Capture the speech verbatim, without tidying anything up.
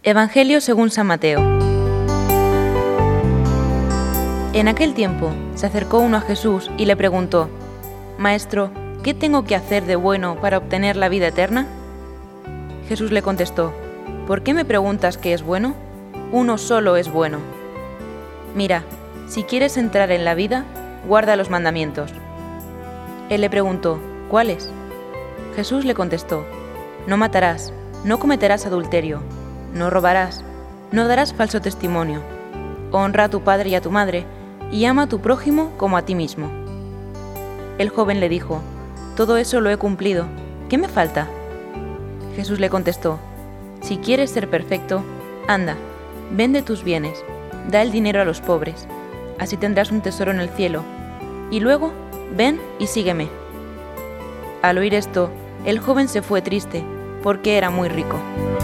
Evangelio según San Mateo. En aquel tiempo se acercó uno a Jesús y le preguntó: «Maestro, ¿qué tengo que hacer de bueno para obtener la vida eterna?» Jesús le contestó: «¿Por qué me preguntas qué es bueno? Uno solo es bueno. Mira, si quieres entrar en la vida, guarda los mandamientos». Él le preguntó: «¿Cuáles?» Jesús le contestó: «No matarás, no cometerás adulterio, no robarás, no darás falso testimonio, honra a tu padre y a tu madre, y ama a tu prójimo como a ti mismo». El joven le dijo: «Todo eso lo he cumplido, ¿qué me falta?» Jesús le contestó: «Si quieres ser perfecto, anda, vende tus bienes, da el dinero a los pobres, así tendrás un tesoro en el cielo, y luego ven y sígueme». Al oír esto, el joven se fue triste, porque era muy rico.